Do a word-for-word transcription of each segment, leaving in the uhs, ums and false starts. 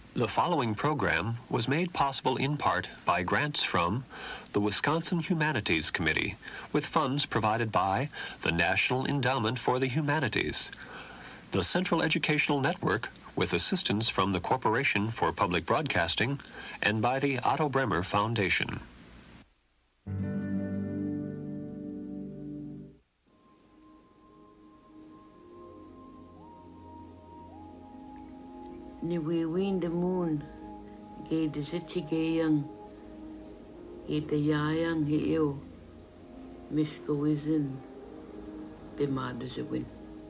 The following program was made possible in part by grants from the Wisconsin Humanities Committee, with funds provided by the National Endowment for the Humanities, the Central Educational Network, with assistance from the Corporation for Public Broadcasting, and by the Otto Bremer Foundation. Ni we win the moon, gay the city gay young, gay the young he ill, Mishko wizin, be mad as a win.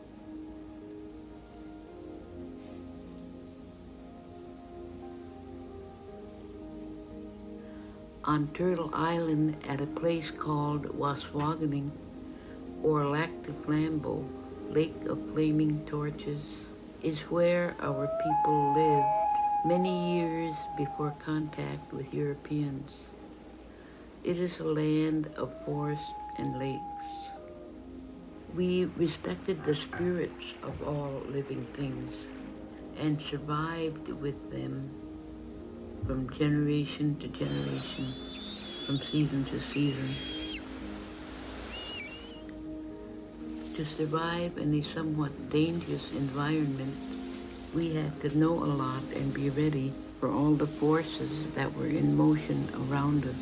On Turtle Island at a place called Waswaganing, or Lac de Flambeau, Lake of Flaming Torches, is where our people lived many years before contact with Europeans. It is a land of forest and lakes. We respected the spirits of all living things and survived with them from generation to generation, from season to season. To survive in a somewhat dangerous environment, we had to know a lot and be ready for all the forces that were in motion around us.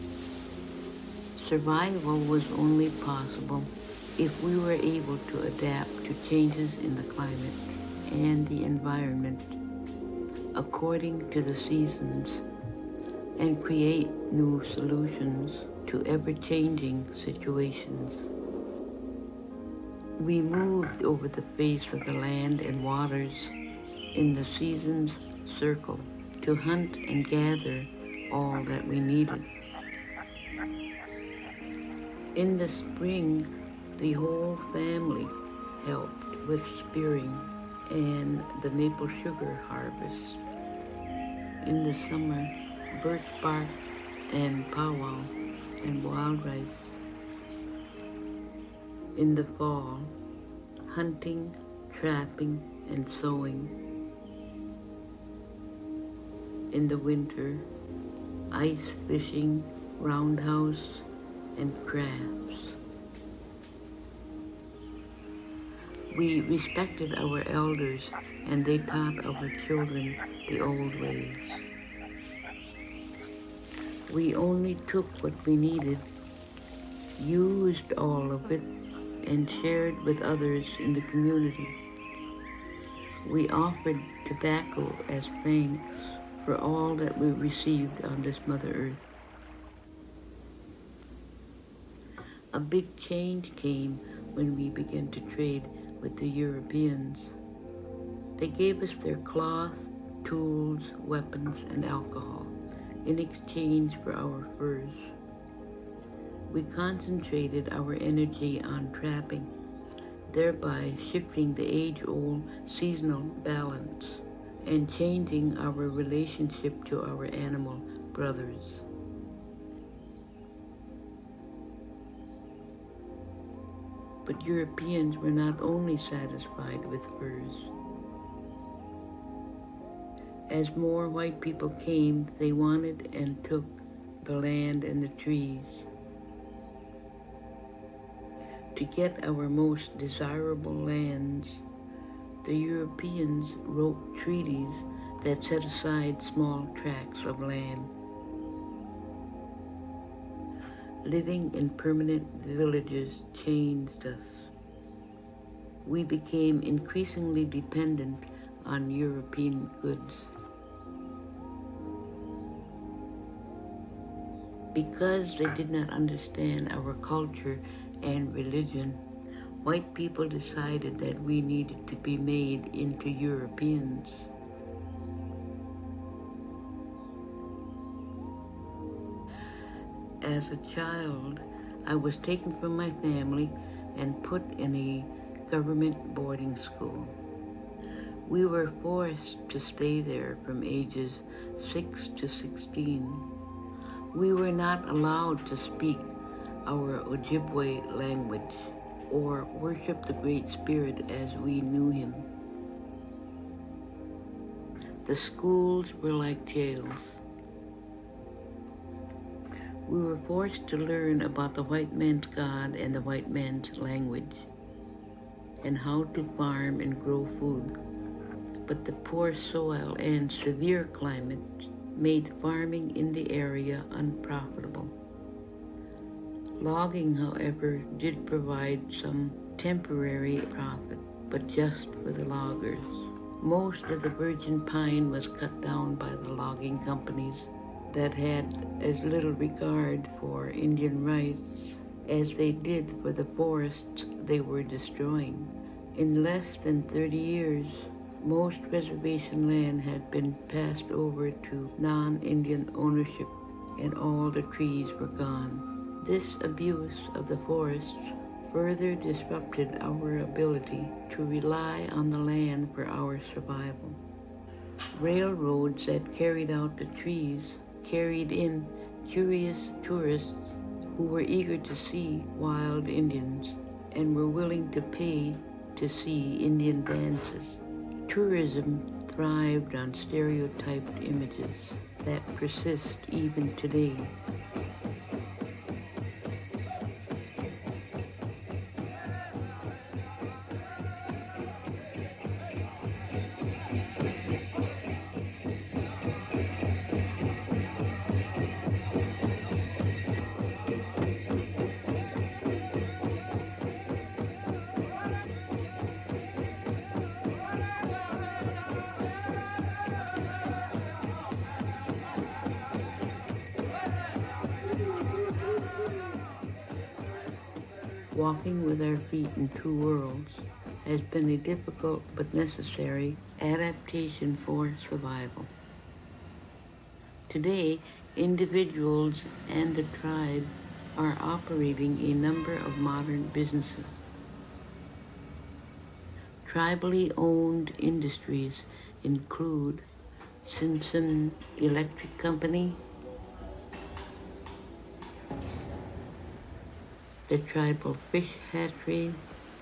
Survival was only possible if we were able to adapt to changes in the climate and the environment according to the seasons and create new solutions to ever-changing situations. We moved over the face of the land and waters in the season's circle to hunt and gather all that we needed. In the spring, the whole family helped with spearing and the maple sugar harvest. In the summer, birch bark and powwow and wild rice. In the fall, hunting, trapping, and sowing. In the winter, ice fishing, roundhouse, and crafts. We respected our elders, and they taught our children the old ways. We only took what we needed, used all of it, and shared with others in the community. We offered tobacco as thanks for all that we received on this Mother Earth. A big change came when we began to trade with the Europeans. They gave us their cloth, tools, weapons, and alcohol in exchange for our furs. We concentrated our energy on trapping, thereby shifting the age-old seasonal balance and changing our relationship to our animal brothers. But Europeans were not only satisfied with furs. As more white people came, they wanted and took the land and the trees. To get our most desirable lands, the Europeans wrote treaties that set aside small tracts of land. Living in permanent villages changed us. We became increasingly dependent on European goods. Because they did not understand our culture and religion, white people decided that we needed to be made into Europeans. As a child, I was taken from my family and put in a government boarding school. We were forced to stay there from ages six to sixteen. We were not allowed to speak our Ojibwe language or worship the Great Spirit as we knew him. The schools were like jails. We were forced to learn about the white man's God and the white man's language, and how to farm and grow food. But the poor soil and severe climate made farming in the area unprofitable. Logging, however, did provide some temporary profit, but just for the loggers. Most of the virgin pine was cut down by the logging companies that had as little regard for Indian rights as they did for the forests they were destroying. In less than thirty years, most reservation land had been passed over to non-Indian ownership, and all the trees were gone. This abuse of the forests further disrupted our ability to rely on the land for our survival. Railroads that carried out the trees carried in curious tourists who were eager to see wild Indians and were willing to pay to see Indian dances. Tourism thrived on stereotyped images that persist even today. Walking with our feet in two worlds has been a difficult but necessary adaptation for survival. Today, individuals and the tribe are operating a number of modern businesses. Tribally owned industries include Simpson Electric Company, the tribal fish hatchery,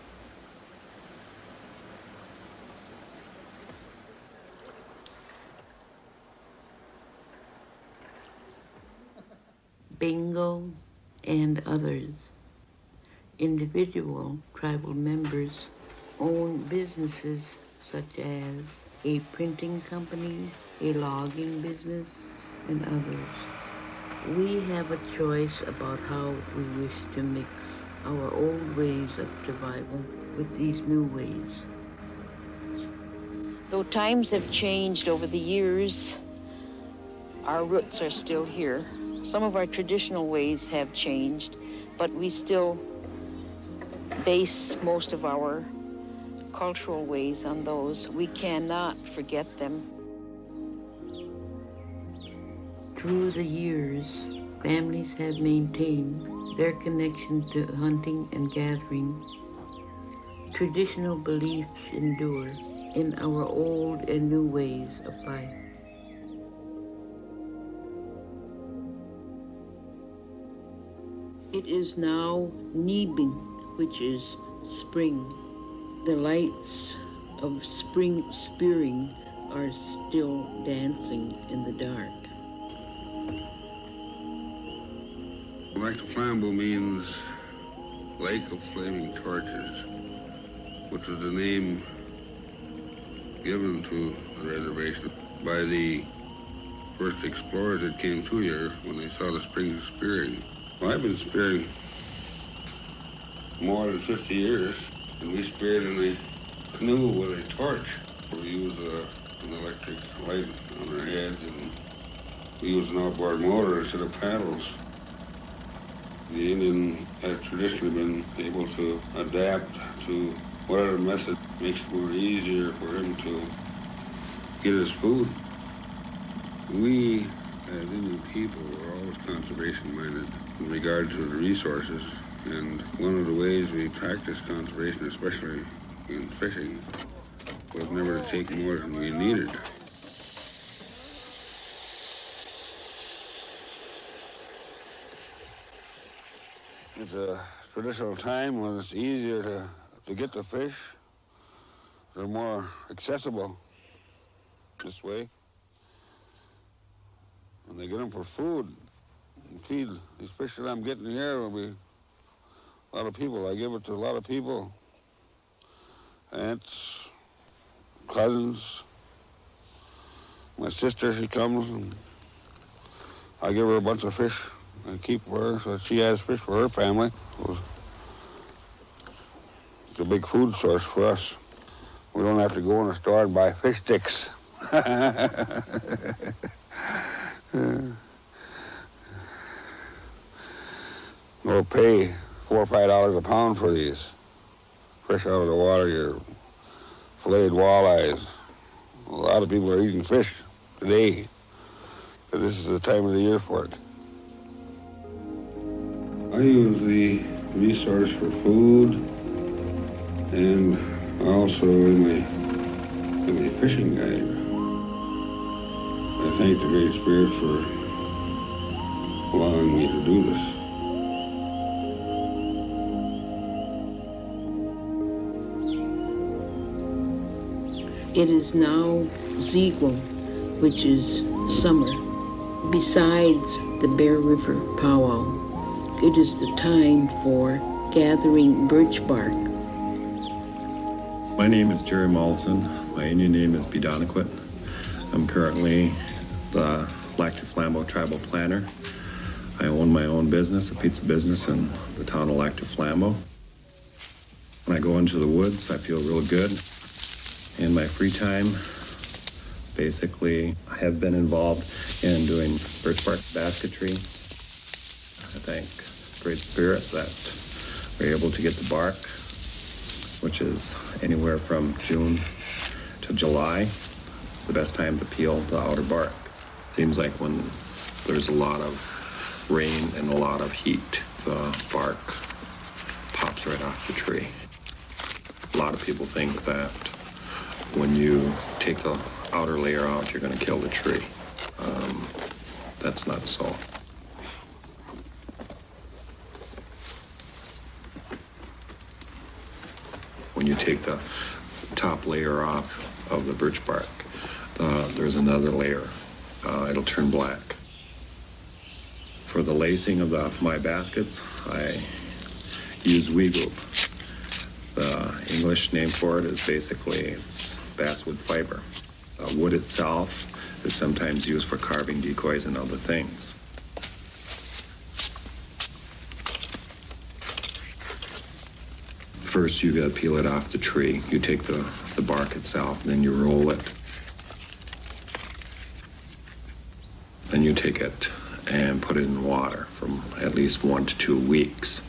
bingo, and others. Individual tribal members own businesses such as a printing company, a logging business, and others. We have a choice about how we wish to mix our old ways of survival with these new ways. Though times have changed over the years, our roots are still here. Some of our traditional ways have changed, but we still base most of our cultural ways on those. We cannot forget them. Through the years, families have maintained their connection to hunting and gathering. Traditional beliefs endure in our old and new ways of life. It is now Nibing, which is spring. The lights of spring spearing are still dancing in the dark. Lac du Flambeau means Lake of Flaming Torches, which is the name given to the reservation by the first explorers that came through here when they saw the springs spearing. Well, I've been spearing more than fifty years, and we speared in a canoe with a torch. We use a, an electric light on our heads, and we use an outboard motor instead of paddles. The Indian has traditionally been able to adapt to whatever method makes it more easier for him to get his food. We, as Indian people, are always conservation-minded in regard to the resources, and one of the ways we practice conservation, especially in fishing, was never to take more than we needed. It's a traditional time when it's easier to, to get the fish. They're more accessible this way. When they get them for food and feed, these fish that I'm getting here will be a lot of people. I give it to a lot of people. Aunts, cousins. My sister, she comes and I give her a bunch of fish and keep her so she has fish for her family. It's a big food source for us. We don't have to go in the store and buy fish sticks. Or pay four or five dollars a pound for these. Fresh out of the water, your filleted walleyes. A lot of people are eating fish today. But this is the time of the year for it. I use the resource for food and also in my, in my fishing guide. I thank the Great Spirit for allowing me to do this. It is now Zeegle, which is summer. Besides the Bear River powwow, it is the time for gathering birch bark. My name is Jerry Mollison. My Indian name is Bidoniquit. I'm currently the Lac du Flambeau tribal planner. I own my own business, a pizza business in the town of Lac du Flambeau. When I go into the woods, I feel real good. In my free time, basically, I have been involved in doing birch bark basketry. I thank Great Spirit that we're able to get the bark, which is anywhere from June to July, the best time to peel the outer bark. Seems like when there's a lot of rain and a lot of heat, the bark pops right off the tree. A lot of people think that when you take the outer layer out, you're going to kill the tree. Um, that's not so. When you take the top layer off of the birch bark, uh, there's another layer. Uh, it'll turn black. For the lacing of the, my baskets, I use Weegoop. The English name for it is basically, it's basswood fiber. Uh, wood itself is sometimes used for carving decoys and other things. First, you gotta peel it off the tree. You take the, the bark itself, then you roll it. Then you take it and put it in water for at least one to two weeks.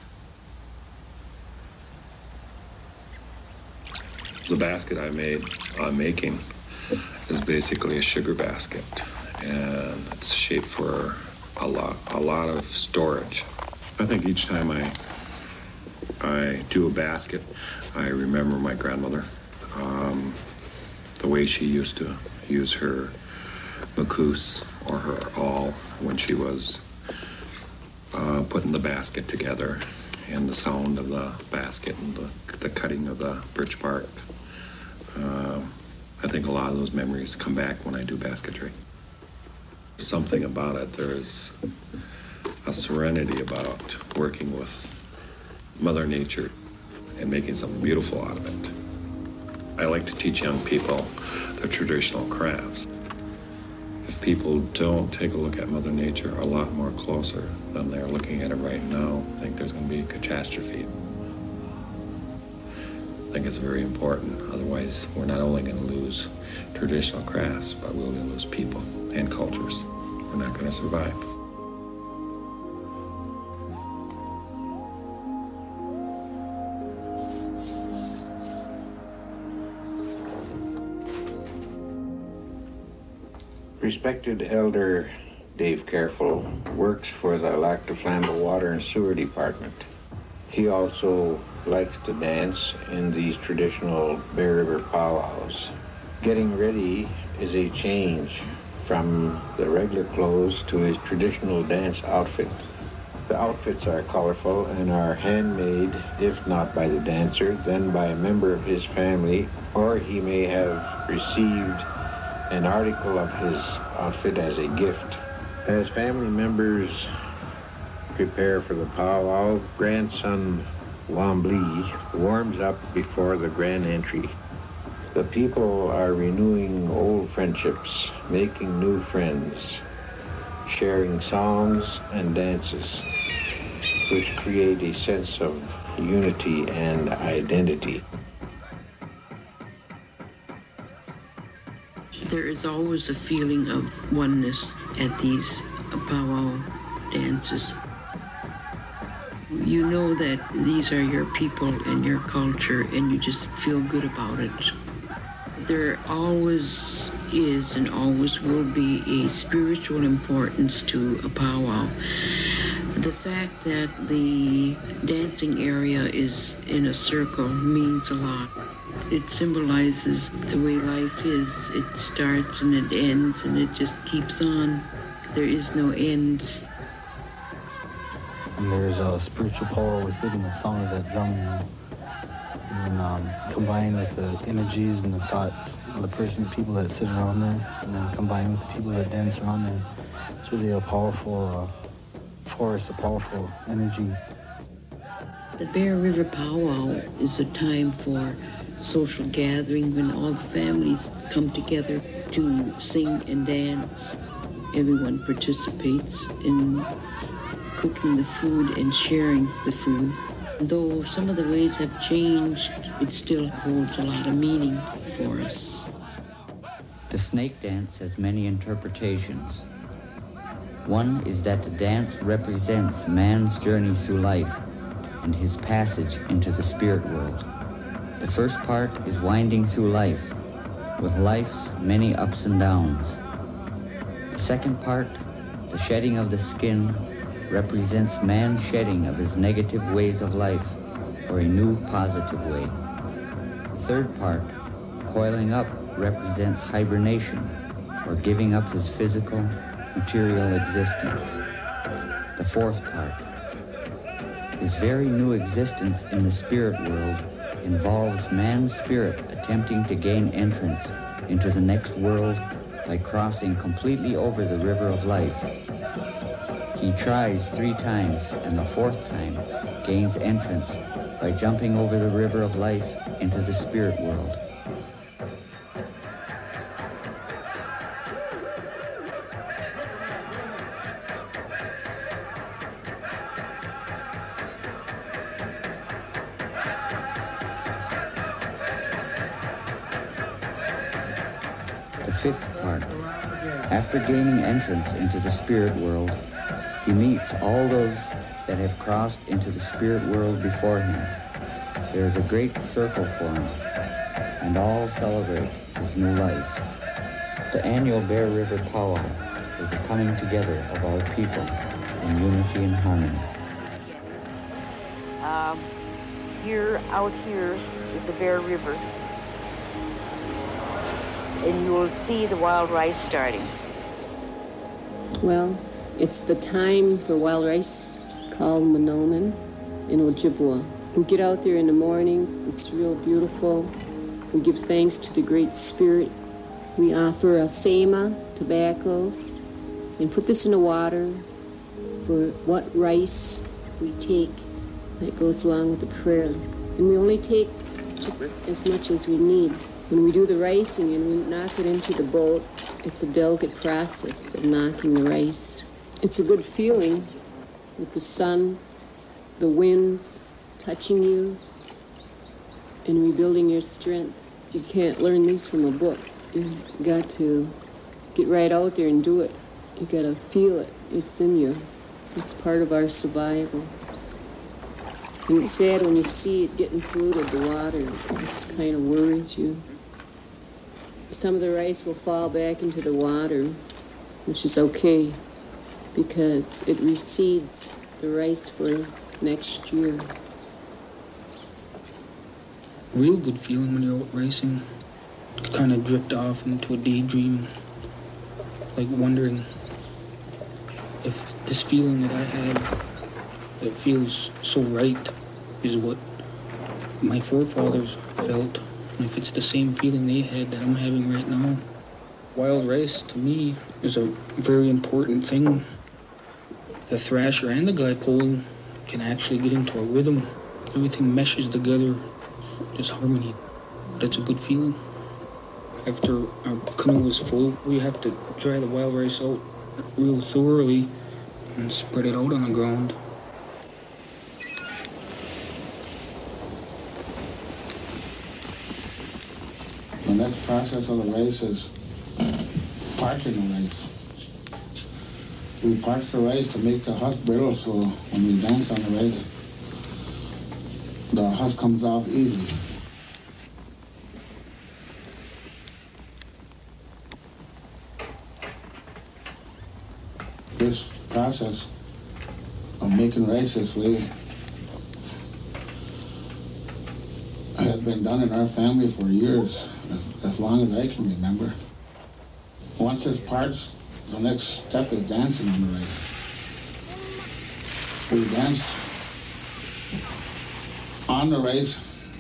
The basket I made, I'm making, is basically a sugar basket, and it's shaped for a lot, a lot of storage. I think each time I, I do a basket, I remember my grandmother, um, the way she used to use her macouse or her awl when she was uh, putting the basket together, and the sound of the basket and the, the cutting of the birch bark. Uh, I think a lot of those memories come back when I do basketry. Something about it, there's a serenity about working with Mother Nature and making something beautiful out of it. I like to teach young people the traditional crafts. If people don't take a look at Mother Nature a lot more closer than they're looking at it right now, I think there's going to be a catastrophe. I think it's very important. Otherwise, we're not only going to lose traditional crafts, but we're going to lose people and cultures. We're not going to survive. Respected Elder Dave Careful works for the Lac du Flambeau Water and Sewer Department. He also likes to dance in these traditional Bear River powwows. Getting ready is a change from the regular clothes to his traditional dance outfit. The outfits are colorful and are handmade, if not by the dancer, then by a member of his family, or he may have received an article of his outfit as a gift. As family members prepare for the powwow, grandson Wombly warms up before the grand entry. The people are renewing old friendships, making new friends, sharing songs and dances, which create a sense of unity and identity. There is always a feeling of oneness at these powwow dances. You know that these are your people and your culture, and you just feel good about it. There always is and always will be a spiritual importance to a powwow. The fact that the dancing area is in a circle means a lot. It symbolizes the way life is. It starts and it ends and it just keeps on. There is no end. And there's a spiritual power within the sound of that drum, you know. And um, combined with the energies and the thoughts of the person, people that sit around there, and then combined with the people that dance around there, it's really a powerful uh, force, a powerful energy. The Bear River Powwow is a time for social gathering when all the families come together to sing and dance. Everyone participates in cooking the food and sharing the food. Though some of the ways have changed, it still holds a lot of meaning for us. The snake dance has many interpretations. One is that the dance represents man's journey through life and his passage into the spirit world. The first part is winding through life, with life's many ups and downs. The second part, the shedding of the skin, represents man's shedding of his negative ways of life for a new positive way. The third part, coiling up, represents hibernation, or giving up his physical, material existence. The fourth part, his very new existence in the spirit world, involves man's spirit attempting to gain entrance into the next world by crossing completely over the river of life. He tries three times, and the fourth time gains entrance by jumping over the river of life into the spirit world. The fifth part. After gaining entrance into the spirit world, he meets all those that have crossed into the spirit world before him. There is a great circle for him, and all celebrate his new life. The annual Bear River Powwow is a coming together of our people in unity and harmony. Um, here, out here, is the Bear River. And you will see the wild rice starting. Well, it's the time for wild rice called Monoman in Ojibwa. We get out there in the morning. It's real beautiful. We give thanks to the Great Spirit. We offer a sema, tobacco, and put this in the water for what rice we take. That goes along with the prayer. And we only take just as much as we need. When we do the ricing and we knock it into the boat, it's a delicate process of knocking the rice. It's a good feeling with the sun, the winds touching you, and rebuilding your strength. You can't learn these from a book. You got to get right out there and do it. You got to feel it. It's in you. It's part of our survival. And it's sad when you see it getting polluted, the water. It just kind of worries you. Some of the rice will fall back into the water, which is okay, because it reseeds the rice for next year. Real good feeling when you're out racing. You kind of drift off into a daydream, like wondering if this feeling that I had that feels so right is what my forefathers felt, and if it's the same feeling they had that I'm having right now. Wild rice, to me, is a very important thing. The thrasher and the guy pulling can actually get into a rhythm. Everything meshes together. There's harmony. That's a good feeling. After our canoe is full, we have to dry the wild rice out real thoroughly and spread it out on the ground. The next process of the rice is parching the rice. We parch the rice to make the husk brittle, so when we dance on the rice, the husk comes off easy. This process of making rice this way has been done in our family for years, as, as long as I can remember. Once it's parched, the next step is dancing on the rice. We dance on the rice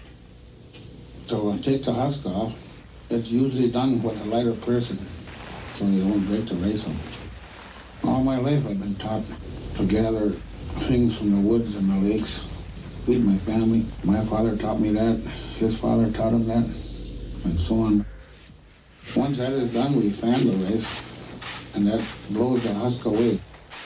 to take the husk off. It's usually done with a lighter person, so you don't break the rice up. All my life I've been taught to gather things from the woods and the lakes. Feed my family. My father taught me that. His father taught him that, and so on. Once that is done, we fan the rice, and that blows the husk away.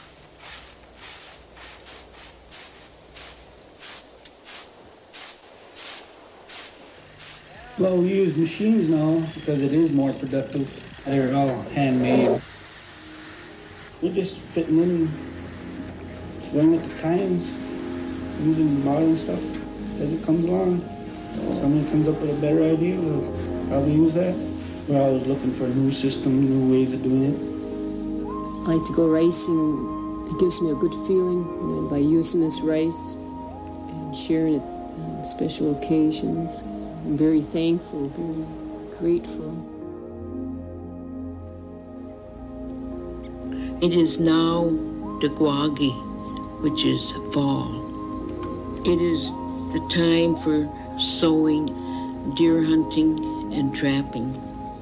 Well, we use machines now because it is more productive. They're all handmade. We're just fitting in, going with the times, using modern stuff as it comes along. If somebody comes up with a better idea, we'll probably use that. We're always looking for new systems, new ways of doing it. I like to go ricing. It gives me a good feeling, and by using this rice and sharing it on special occasions. I'm very thankful, very grateful. It is now Dagwagi, which is fall. It is the time for sowing, deer hunting, and trapping.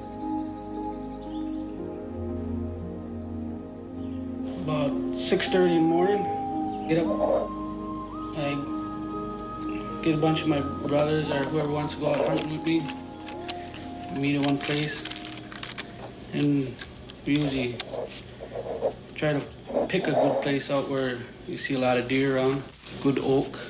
About six thirty in the morning, get up. I get a bunch of my brothers or whoever wants to go out hunting with me, meet at one place, and we usually try to pick a good place out where you see a lot of deer around, good oak,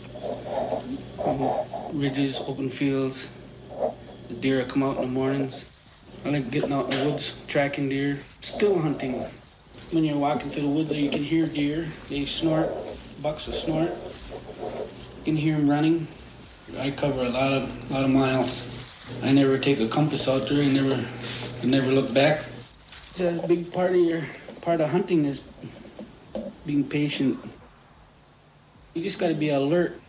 ridges, open fields. The deer come out in the mornings. I like getting out in the woods, tracking deer, still hunting. When you're walking through the woods, you can hear deer. They snort, bucks will snort. You can hear them running. I cover a lot of lot of miles. I never take a compass out there. I never, I never look back. It's a big part of your part of hunting is being patient. You just got to be alert.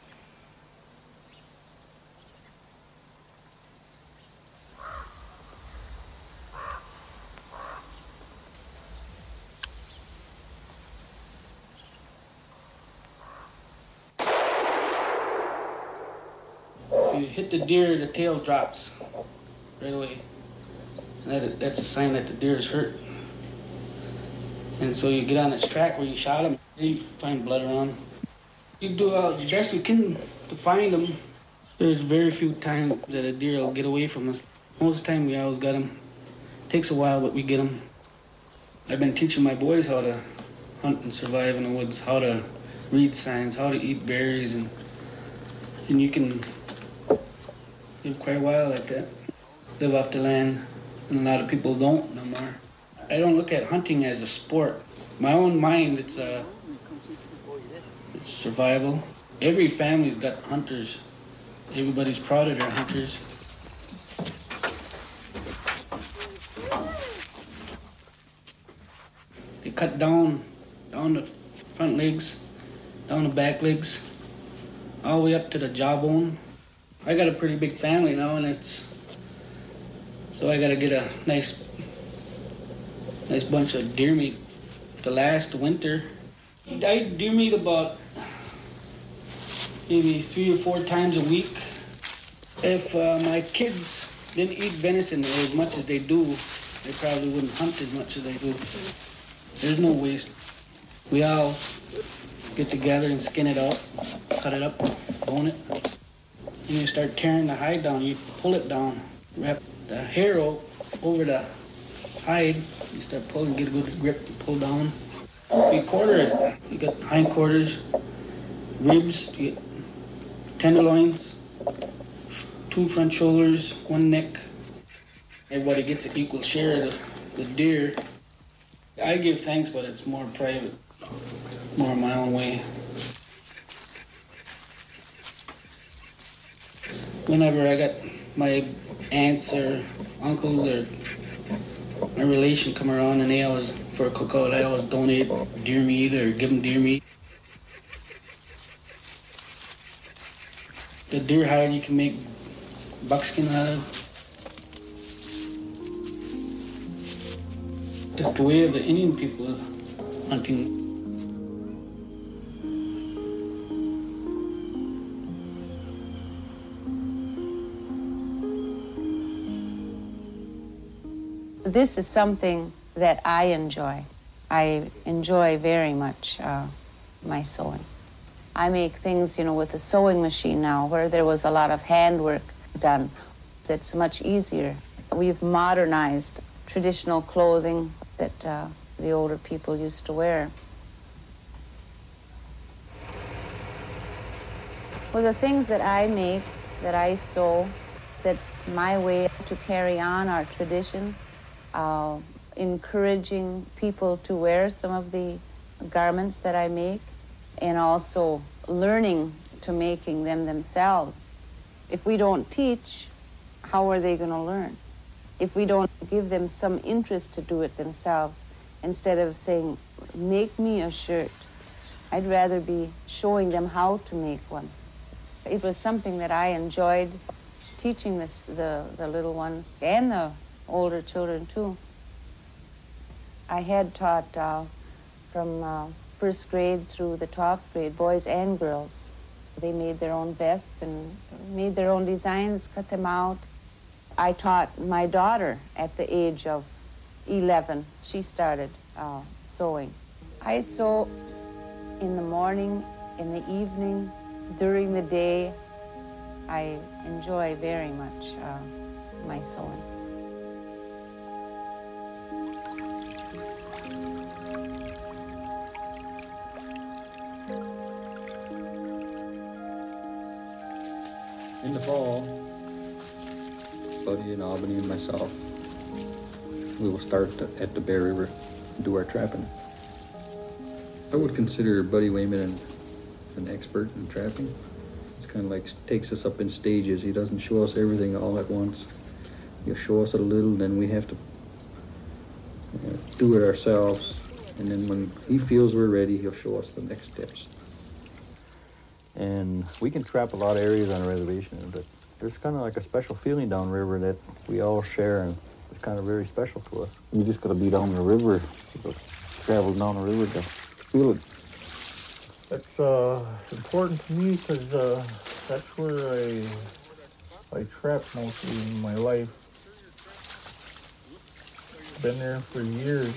If you hit the deer, the tail drops right away. That, that's a sign that the deer is hurt. And so you get on its track where you shot him, you find blood around. You do uh, the best you can to find them. There's very few times that a deer will get away from us. Most of the time we always got them. Takes a while, but we get them. I've been teaching my boys how to hunt and survive in the woods, how to read signs, how to eat berries, and and you can live quite a while like that. Live off the land, and a lot of people don't no more. I don't look at hunting as a sport. My own mind, it's a it's survival. Every family's got hunters. Everybody's proud of their hunters. They cut down, down the front legs, down the back legs, all the way up to the jawbone. I got a pretty big family now, and it's so I gotta get a nice. Nice bunch of deer meat to last winter. I deer meat about maybe three or four times a week. If uh, my kids didn't eat venison as much as they do, they probably wouldn't hunt as much as they do. There's no waste. We all get together and skin it out, cut it up, bone it. And you start tearing the hide down. You pull it down, wrap the hair out over the hide. You start pulling, get a good grip, pull down. You quarter it. You got hind quarters, ribs, you get tenderloins, two front shoulders, one neck. Everybody gets an equal share of the, the deer. I give thanks, but it's more private, more my own way. Whenever I got my aunts or uncles or my relation come around and they always, for a cookout, I always donate deer meat or give them deer meat. The deer hide you can make buckskin out of. It's the way of the Indian people is hunting. This is something that I enjoy. I enjoy very much uh, my sewing. I make things, you know, with a sewing machine now, where there was a lot of handwork done. It's much easier. We've modernized traditional clothing that uh, the older people used to wear. Well, the things that I make, that I sew, that's my way to carry on our traditions, uh, encouraging people to wear some of the garments that I make, and also learning to making them themselves. If we don't teach, how are they going to learn? If we don't give them some interest to do it themselves, instead of saying, make me a shirt, I'd rather be showing them how to make one. It was something that I enjoyed teaching this, the, the little ones and the older children too. I had taught uh, from uh, first grade through the twelfth grade, boys and girls. They made their own vests and made their own designs, cut them out. I taught my daughter at the age of eleven. She started uh, sewing. I sew in the morning, in the evening, during the day. I enjoy very much uh, my sewing. In the fall, Buddy and Albany and myself, we will start at the Bear River and do our trapping. I would consider Buddy Wayman an, an expert in trapping. It's kind of like takes us up in stages. He doesn't show us everything all at once. He'll show us a little, then we have to uh, do it ourselves. And then when he feels we're ready, he'll show us the next steps. And we can trap a lot of areas on a reservation, but there's kind of like a special feeling downriver that we all share, and it's kind of very special to us. You just got to be down the river, travel down the river to feel it. That's uh, important to me because uh, that's where I I trapped mostly in my life. Been there for years.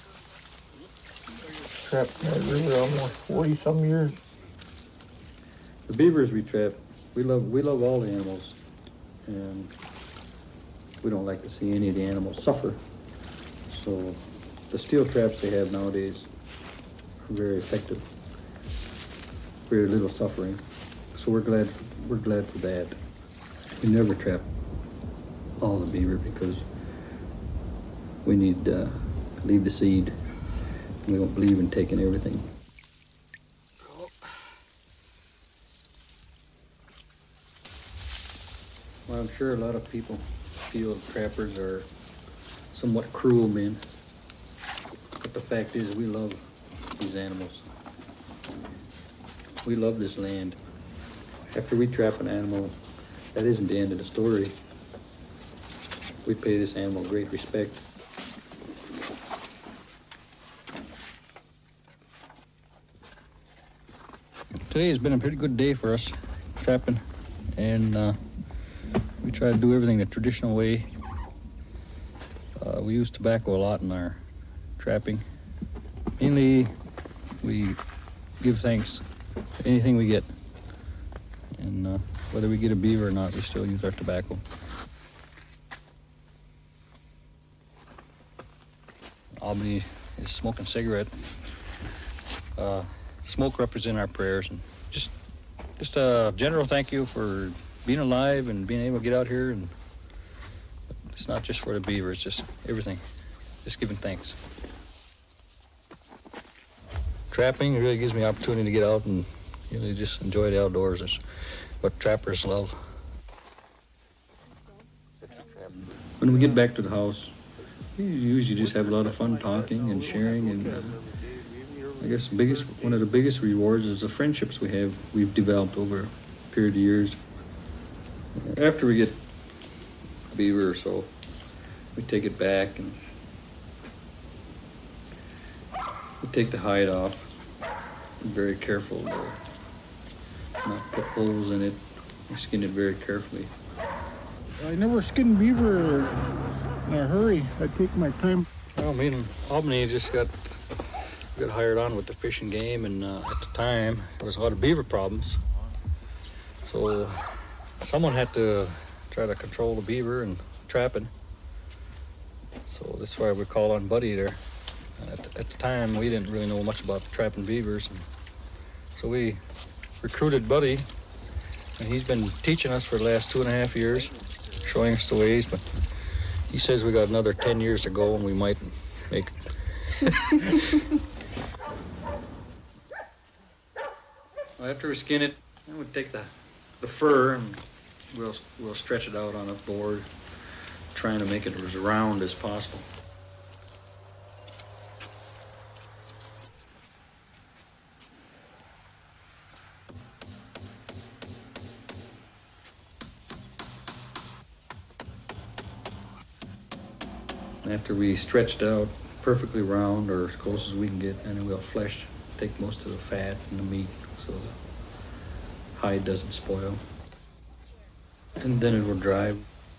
Trapped in that river almost forty some years. The beavers we trap, we love we love all the animals, and we don't like to see any of the animals suffer. So the steel traps they have nowadays are very effective. Very little suffering. So we're glad we're glad for that. We never trap all the beaver because we need to uh, leave the seed. We don't believe in taking everything. Well, I'm sure a lot of people feel trappers are somewhat cruel men. But the fact is, we love these animals. We love this land. After we trap an animal, that isn't the end of the story. We pay this animal great respect. Today has been a pretty good day for us trapping, and uh, we we try to do everything the traditional way. Uh, we use tobacco a lot in our trapping. Mainly, we give thanks for anything we get. And uh, whether we get a beaver or not, we still use our tobacco. Albany is smoking cigarette. Uh, smoke represents our prayers, and just just a general thank you for being alive and being able to get out here. And it's not just for the beaver; it's just everything. Just giving thanks. Trapping really gives me opportunity to get out and really just enjoy the outdoors. It's what trappers love. When we get back to the house, we usually just have a lot of fun talking and sharing, and uh, I guess the biggest, one of the biggest rewards is the friendships we have, we've developed over a period of years. After we get beaver or so, we take it back and we take the hide off. We're very careful to not put holes in it. We skin it very carefully. I never skinned beaver in a hurry. I take my time. Well, me and Albany just got got hired on with the fish and game, and uh, at the time there was a lot of beaver problems. So someone had to try to control the beaver and trapping. So that's why we call on Buddy there. At the, at the time, we didn't really know much about trapping beavers, and so we recruited Buddy, and he's been teaching us for the last two and a half years, showing us the ways, but he says we got another ten years to go and we might make it. After we skin it, then we take the, the fur and we'll, we'll stretch it out on a board, trying to make it as round as possible. After we stretched out perfectly round, or as close as we can get, and then we'll flesh, take most of the fat and the meat so the hide doesn't spoil. And then it will dry.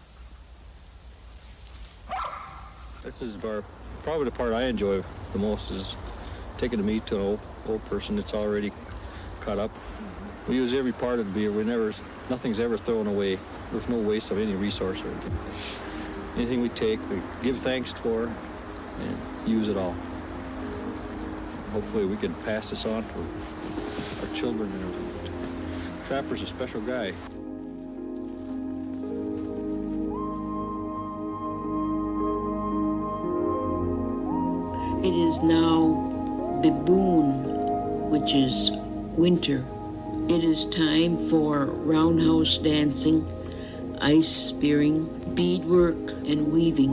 This is our, probably the part I enjoy the most, is taking the meat to an old, old person that's already cut up. We use every part of the beer. We never, nothing's ever thrown away. There's no waste of any resource or anything. Anything we take, we give thanks for and use it all. Hopefully we can pass this on to our children. Trapper's a special guy. It is now Baboon, which is winter. It is time for roundhouse dancing, ice spearing, beadwork, and weaving.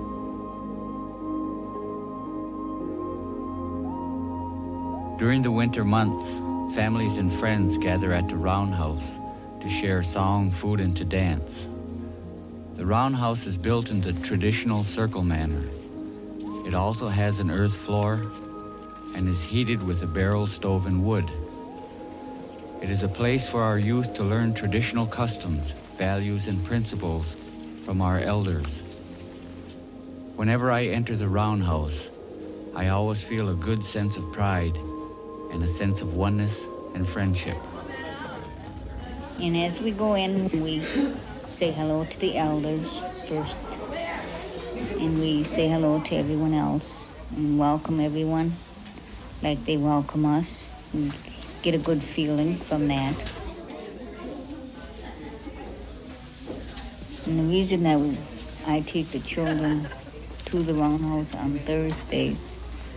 During the winter months, families and friends gather at the roundhouse to share song, food, and to dance. The roundhouse is built in the traditional circle manner. It also has an earth floor and is heated with a barrel stove and wood. It is a place for our youth to learn traditional customs, values, and principles from our elders. Whenever I enter the roundhouse, I always feel a good sense of pride and a sense of oneness and friendship. And as we go in, we say hello to the elders first, and we say hello to everyone else and welcome everyone like they welcome us, and get a good feeling from that. And the reason that we, I take the children to the roundhouse on Thursdays,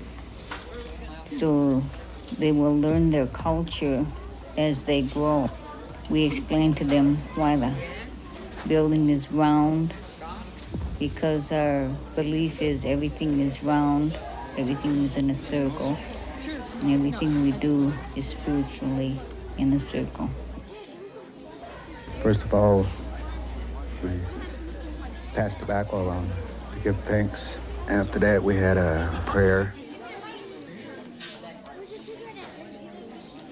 so they will learn their culture as they grow. We explain to them why the building is round, because our belief is everything is round, everything is in a circle, and everything we do is spiritually in a circle. First of all, we passed tobacco around to give thanks. After that, we had a prayer.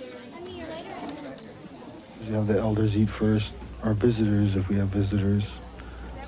You have the elders eat first, our visitors, if we have visitors.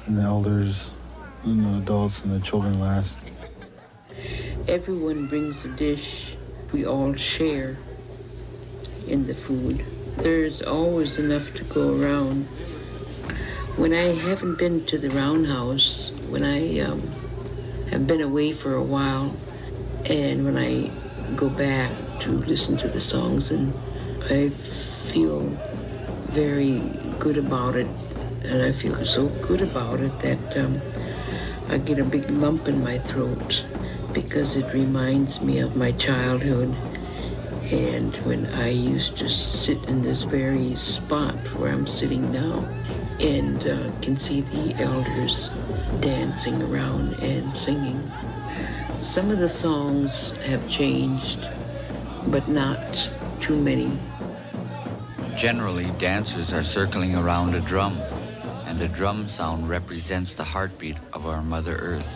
and the elders and the adults and the children last. Everyone brings a dish. We all share in the food. There's always enough to go around. When I haven't been to the roundhouse, when I um, have been away for a while, and when I go back to listen to the songs, and I feel very good about it, and I feel so good about it that um, I get a big lump in my throat because it reminds me of my childhood and when I used to sit in this very spot where I'm sitting now and uh, can see the elders dancing around and singing. Some of the songs have changed, but not too many. Generally, dancers are circling around a drum, and the drum sound represents the heartbeat of our Mother Earth.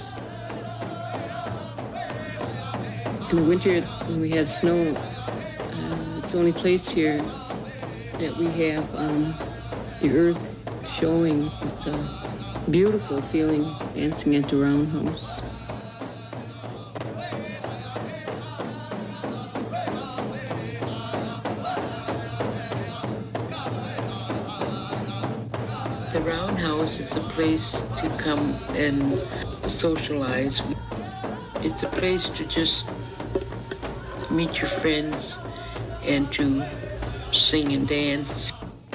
In the winter, when we have snow, uh, it's the only place here that we have um, the earth showing. It's a beautiful feeling dancing at the roundhouse. The roundhouse is a place to come and socialize. It's a place to just meet your friends and to sing and dance.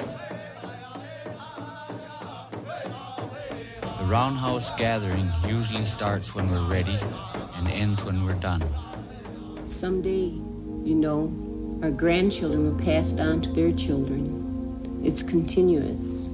The roundhouse gathering usually starts when we're ready and ends when we're done. Someday, you know, our grandchildren will pass it on to their children. It's continuous.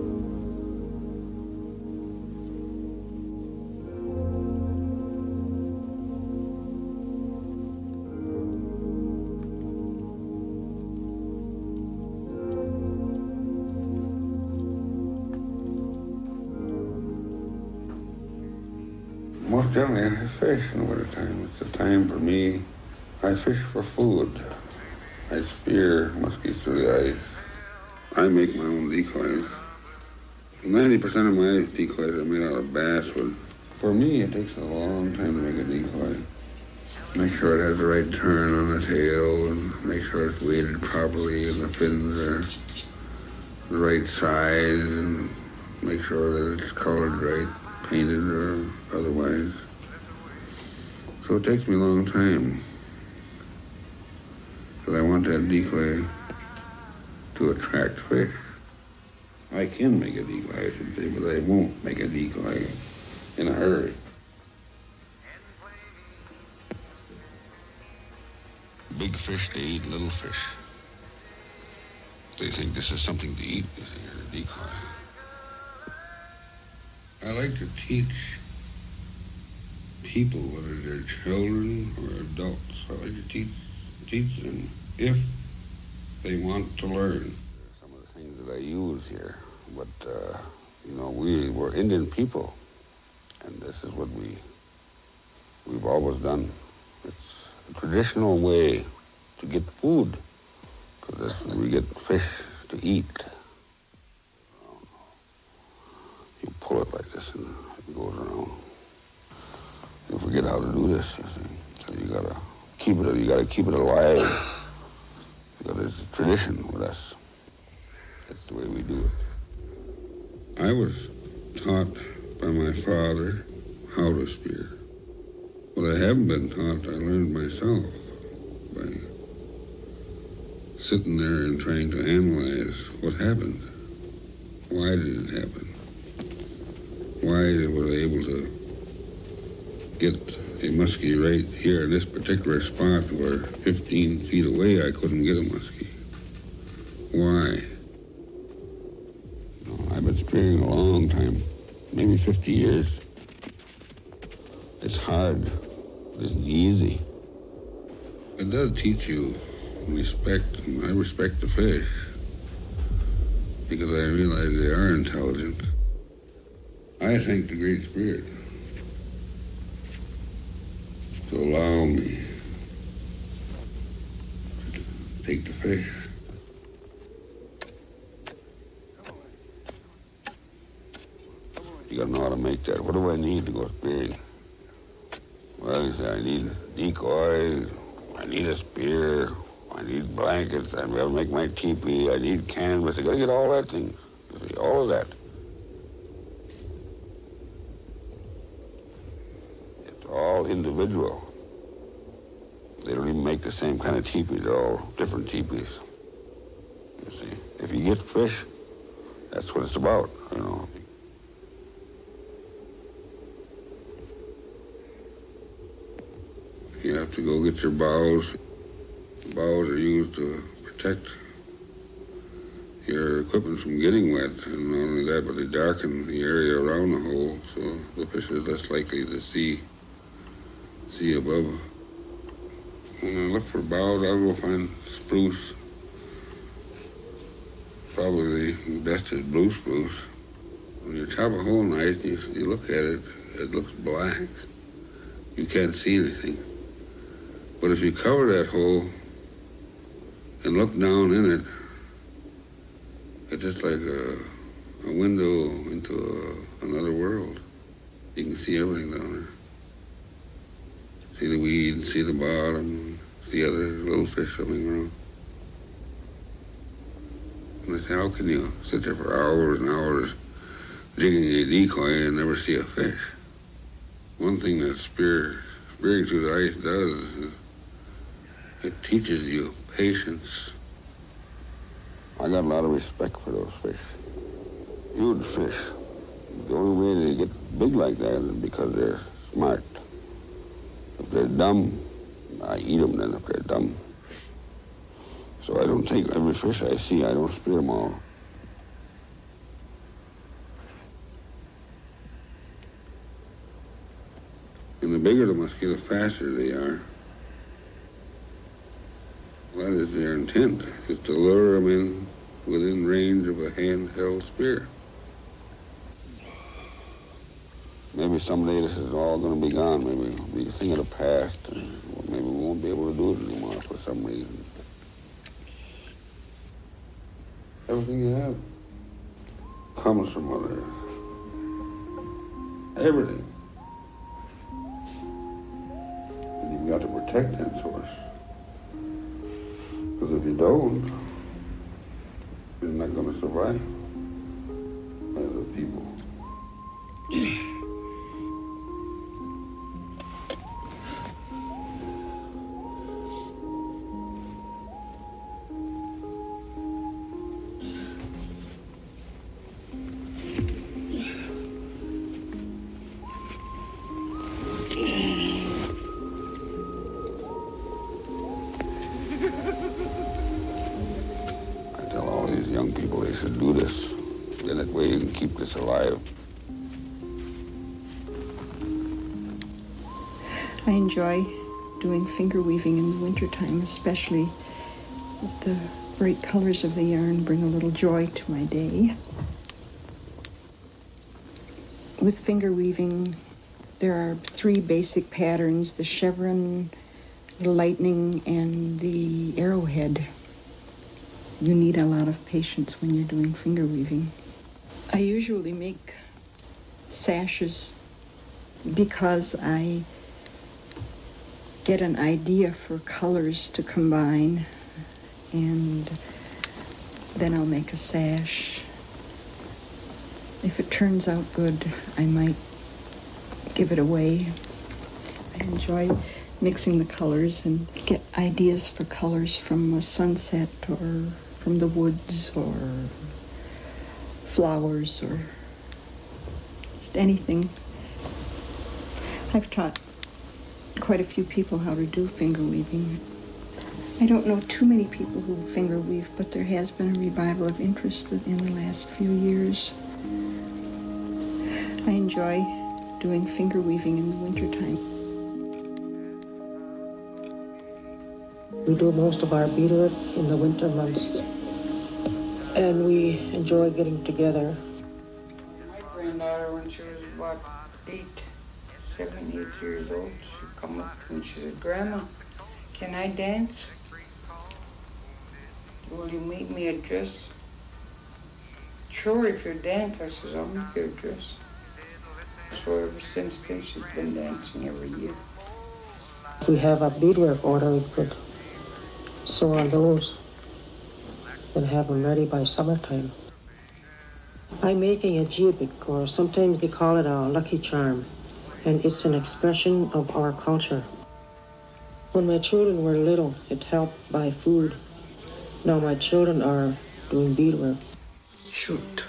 Most generally, I fish in the wintertime. It's a time for me. I fish for food. I spear muskies through the ice. I make my own decoys. ninety percent of my decoys are made out of basswood. For me, it takes a long time to make a decoy. Make sure it has the right turn on the tail, and make sure it's weighted properly, and the fins are the right size, and make sure that it's colored right, painted or otherwise. So it takes me a long time, because I want that decoy to attract fish. I can make a decoy, I should say, but I won't make a decoy in a hurry. Big fish, they eat little fish. They think this is something to eat. They think it's a decoy. I like to teach people, whether they're children or adults. I like to teach, teach them if they want to learn. Some of the things that I use here, but, uh, you know, we were Indian people, and this is what we, we've always done. It's a traditional way to get food, because that's when we get fish to eat. You pull it like this and it goes around. You forget how to do this, you see. So you gotta keep it, you gotta keep it alive. Because it's a tradition with us. That's the way we do it. I was taught by my father how to spear. What I haven't been taught, I learned myself by sitting there and trying to analyze what happened. Why did it happen? Why was I able to get a muskie right here in this particular spot where fifteen feet away I couldn't get a muskie? Why? You know, I've been spearing a long time, maybe fifty years. It's hard. It isn't easy. It does teach you respect, and I respect the fish because I realize they are intelligent. I thank the Great Spirit to allow me to take the fish. You got to know how to make that. What do I need to go spearing? Well, he said, I need decoys, I need a spear, I need blankets, I'm going to make my teepee, I need canvas. I got to get all that thing, you see, all of that. It's all individual. They don't even make the same kind of teepees. They're all different teepees. You see, if you get fish, that's what it's about, you know. You have to go get your bows. Bows are used to protect your equipment from getting wet, and not only that, but they darken the area around the hole, so the fish are less likely to see see above. When I look for bows, I'll go find spruce. Probably the best is blue spruce. When you chop a hole knife, you, you look at it, it looks black. You can't see anything. But if you cover that hole and look down in it, it's just like a, a window into a, another world. You can see everything down there. See the weeds, see the bottom, see other little fish swimming around. And I say, how can you sit there for hours and hours jigging a decoy and never see a fish? One thing that spear, spearing through the ice does is it teaches you patience. I got a lot of respect for those fish. Huge fish. The only way they get big like that is because they're smart. If they're dumb, I eat them then if they're dumb. So I don't take every fish I see, I don't spear them all. And the bigger the mosquito, the faster they are. That is their intent, is to lure them in within range of a handheld spear. Maybe someday this is all going to be gone. Maybe it'll be a thing of the past. Maybe we won't be able to do it anymore for some reason. Everything you have comes from others. Everything. And you've got to protect that source. Because if you don't, you're not going to survive as a people. Alive. I enjoy doing finger weaving in the wintertime, especially as the bright colors of the yarn bring a little joy to my day. With finger weaving, there are three basic patterns: the chevron, the lightning, and the arrowhead. You need a lot of patience when you're doing finger weaving. I usually make sashes because I get an idea for colors to combine, and then I'll make a sash. If it turns out good, I might give it away. I enjoy mixing the colors and get ideas for colors from a sunset or from the woods or flowers or just anything. I've taught quite a few people how to do finger weaving. I don't know too many people who finger weave, but there has been a revival of interest within the last few years. I enjoy doing finger weaving in the wintertime. We do most of our beadwork in the winter months, and we enjoy getting together. My granddaughter, when she was about eight, seven, eight years old, she come up to me and she said, "Grandma, can I dance? Will you make me a dress?" "Sure, if you dance." I said, "I'll make you a dress." So ever since then, she's been dancing every year. If we have a beadwork order, we could sew on those and have them ready by summertime. I'm making a jiabik, or sometimes they call it a lucky charm, and it's an expression of our culture. When my children were little, it helped buy food. Now my children are doing beadwork. Shoot.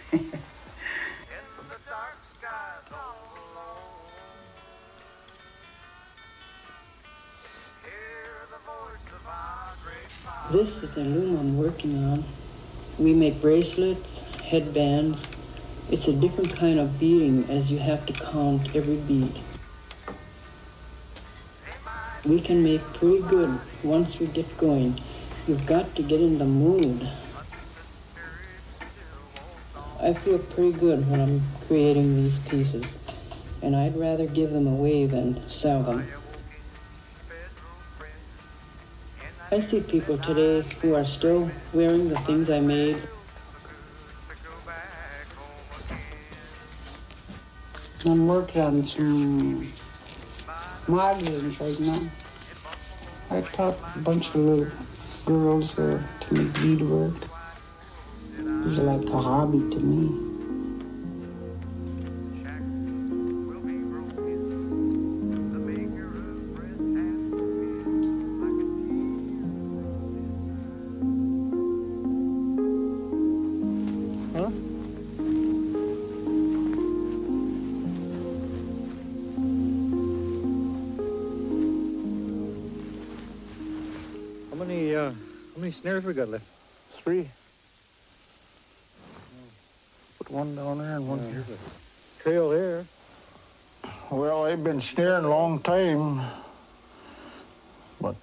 This is a loom I'm working on. We make bracelets, headbands. It's a different kind of beading as you have to count every bead. We can make pretty good once we get going. You've got to get in the mood. I feel pretty good when I'm creating these pieces, and I'd rather give them away than sell them. I see people today who are still wearing the things I made. I'm working on some magazines right now. I taught a bunch of little girls uh, to make beadwork. It's like a hobby to me. How many, uh, how many snares we got left? Three. Put one down there and one Yeah, here. there's a trail there. Well, I've been snaring a long time, but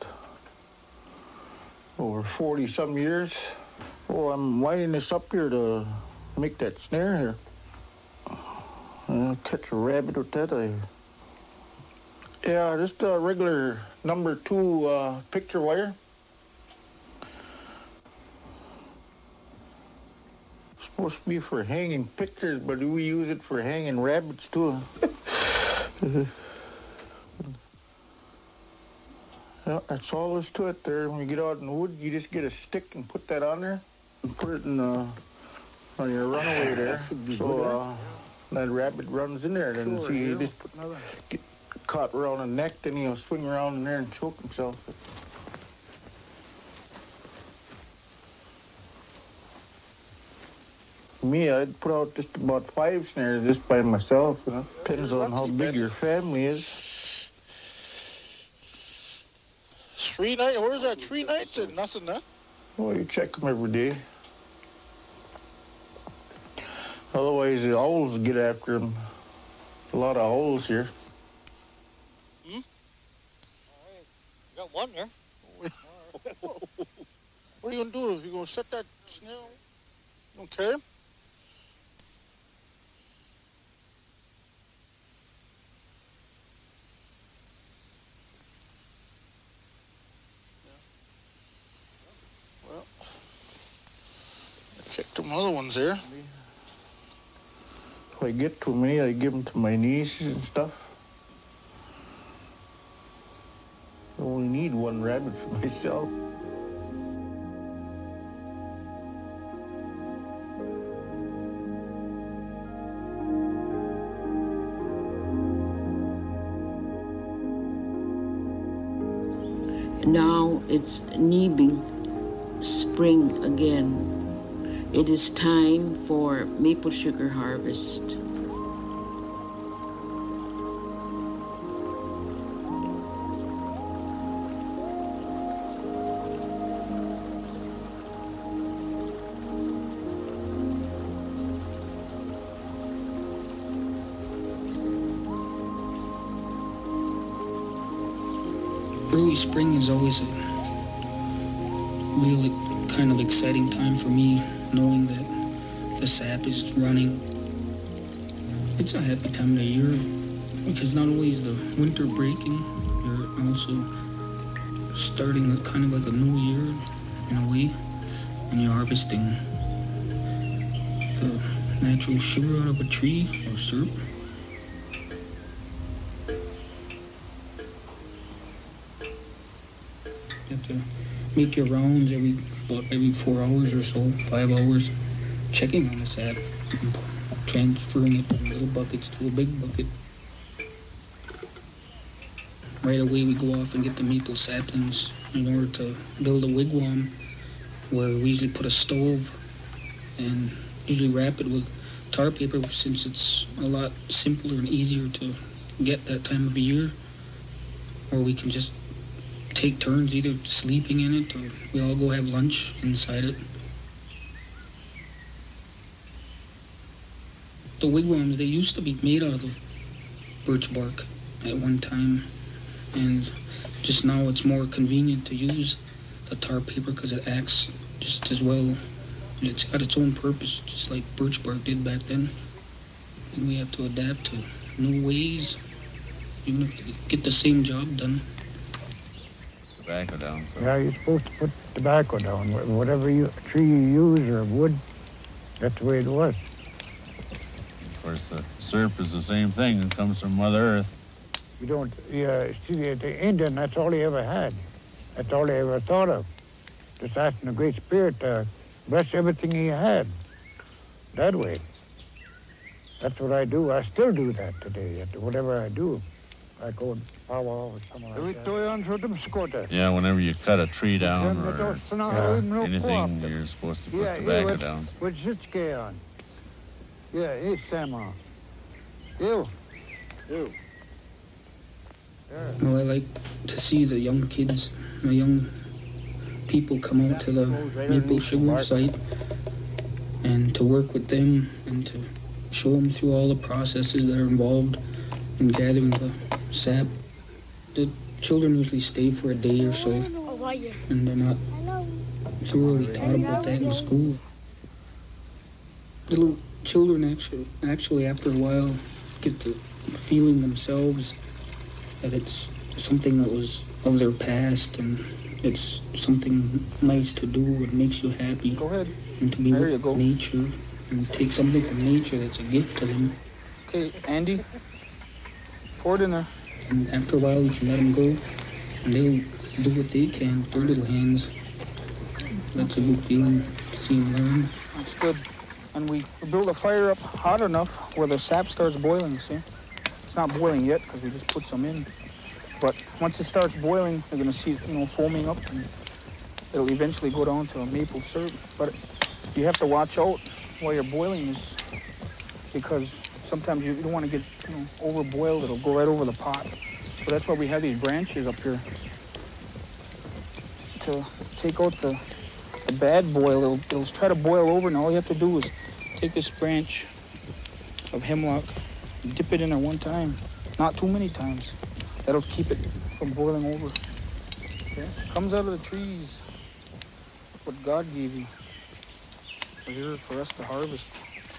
over forty some years. Oh, I'm lining this up here to make that snare here. I'll catch a rabbit with that. I... Yeah, just a regular number two uh, picture wire. Supposed to be for hanging pictures, but we use it for hanging rabbits too. Yeah, that's all there's to it there. When you get out in the wood, you just get a stick and put that on there and put it in uh, on your runaway there. So uh, that rabbit runs in there, then see you just get caught around the neck, then he'll swing around in there and choke himself. Me, I'd put out just about five snares just by myself. You know? Depends on how big your family is. Three nights? What is that? Three nights and nothing, huh? Well, you check them every day. Otherwise, the owls get after them. A lot of owls here. Hmm? All right. Got one there. What are you going to do? You going to set that snare? You don't care? Well, I checked them other ones there. If I get too many, I give them to my nieces and stuff. I only need one rabbit for myself. Now it's Nibing, spring again. It is time for maple sugar harvest. Early spring is always a really kind of exciting time for me, knowing that the sap is running. It's a happy time of the year because not only is the winter breaking, you're also starting a, kind of like a new year in a way, and you're harvesting the natural sugar out of a tree or syrup. You have to make your rounds every about every four hours or so, five hours, checking on the sap, transferring it from little buckets to a big bucket. Right away we go off and get the maple saplings in order to build a wigwam, where we usually put a stove and usually wrap it with tar paper, since it's a lot simpler and easier to get that time of the year. Or we can just take turns either sleeping in it, or we all go have lunch inside it. The wigwams, they used to be made out of birch bark at one time, and just now it's more convenient to use the tar paper because it acts just as well. And it's got its own purpose, just like birch bark did back then. And we have to adapt to new ways, even if they get the same job done. Tobacco down. So. Yeah, you're supposed to put tobacco down. Whatever you, tree you use or wood, that's the way it was. Of course, the syrup is the same thing. It comes from Mother Earth. You don't, yeah, see, the, the Indian, that's all he ever had. That's all he ever thought of. Just asking the Great Spirit to bless everything he had. That way. That's what I do. I still do that today. Whatever I do, I go and powwow or something like that. Yeah, whenever you cut a tree down or Yeah. anything, you're supposed to put tobacco down. Yeah, it's Sama. You. You. Well, I like to see the young kids, the young people come out to the maple sugar site and to work with them and to show them through all the processes that are involved in gathering the sap. The children usually stay for a day or so, and they're not thoroughly taught about that in school. Little children actually, actually after a while, get the feeling themselves that it's something that was of their past, and it's something nice to do. It makes you happy. Go ahead. And to be There with you go. nature and take something from nature that's a gift to them. Okay, Andy, pour it in there. And after a while, you can let them go, and they'll do what they can with their little hands. That's a good feeling to see them learn. That's good. And we build a fire up hot enough where the sap starts boiling, see? It's not boiling yet because we just put some in. But once it starts boiling, you're going to see it, you know, foaming up, and it'll eventually go down to a maple syrup. But you have to watch out while you're boiling this, because sometimes you don't want to get, you know, overboiled. It'll go right over the pot. So that's why we have these branches up here to take out the, the bad boil. It'll, it'll try to boil over, and all you have to do is take this branch of hemlock, dip it in there one time, not too many times. That'll keep it from boiling over. Okay? Comes out of the trees. What God gave you. We're here for us to harvest.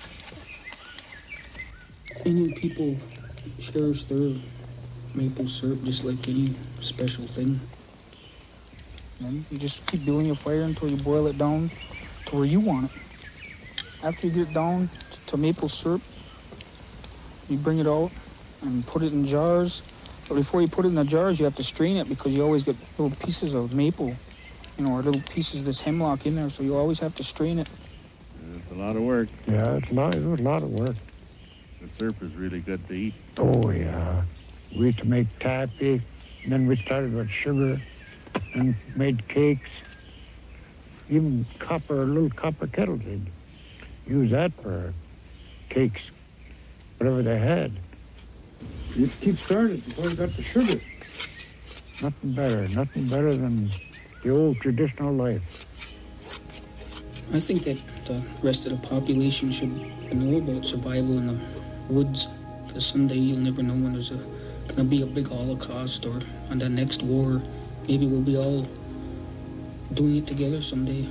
Indian people cherish their maple syrup just like any special thing. And you just keep building your fire until you boil it down to where you want it. After you get it down to maple syrup, you bring it out and put it in jars. But before you put it in the jars, you have to strain it, because you always get little pieces of maple, you know, or little pieces of this hemlock in there, so you always have to strain it. It's a lot of work. Yeah, it's a lot, it's a lot of work. The syrup is really good to eat. Oh, yeah. We used to make taffy, and then we started with sugar and made cakes. Even copper, little copper kettles, they'd use that for cakes, whatever they had. You just keep starting before you got the sugar. Nothing better, nothing better than the old traditional life. I think that the rest of the population should know about survival in the woods, because someday you'll never know when there's a gonna be a big Holocaust, or on the next war. Maybe we'll be all doing it together someday.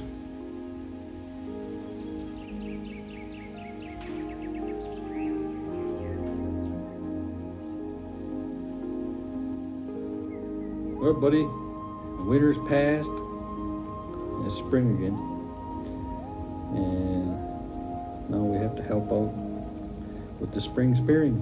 Well, buddy, the winter's past, and it's spring again, and now we have to help out with the spring spearing.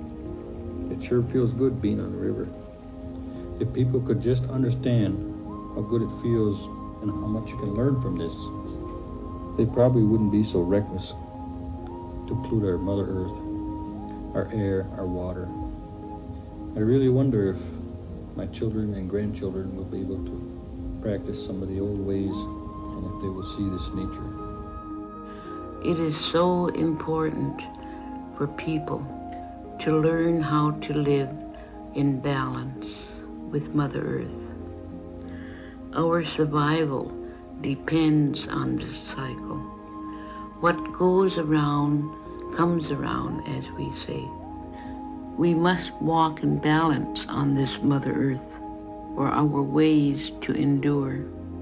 It sure feels good being on the river. If people could just understand how good it feels and how much you can learn from this, they probably wouldn't be so reckless to pollute our Mother Earth, our air, our water. I really wonder if my children and grandchildren will be able to practice some of the old ways and if they will see this nature. It is so important for people to learn how to live in balance with Mother Earth. Our survival depends on this cycle. What goes around comes around, as we say. We must walk in balance on this Mother Earth for our ways to endure.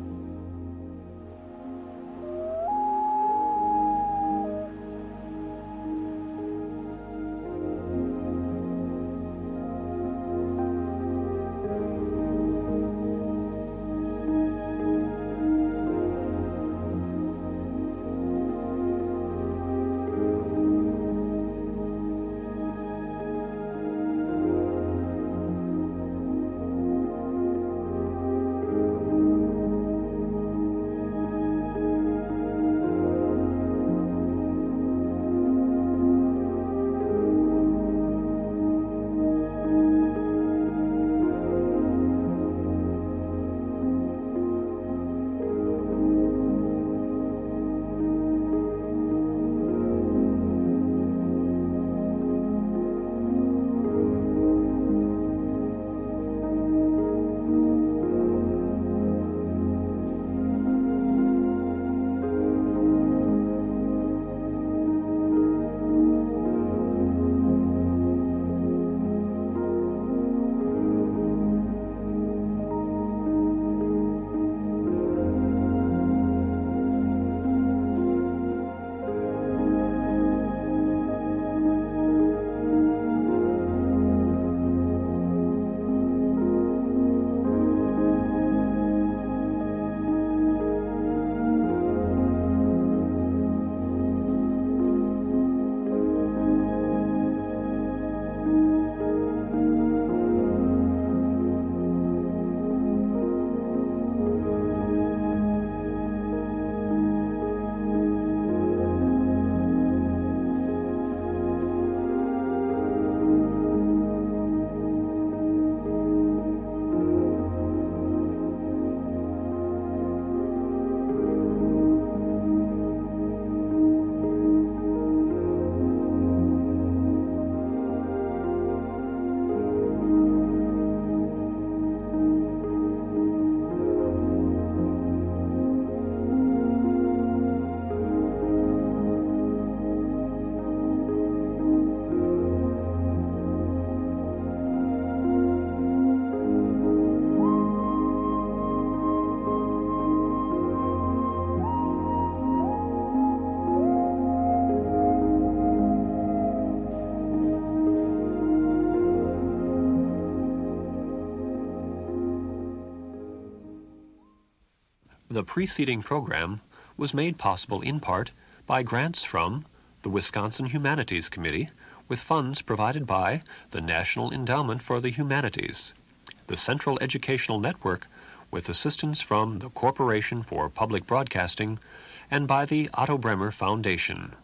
The preceding program was made possible in part by grants from the Wisconsin Humanities Committee, with funds provided by the National Endowment for the Humanities, the Central Educational Network, with assistance from the Corporation for Public Broadcasting, and by the Otto Bremer Foundation.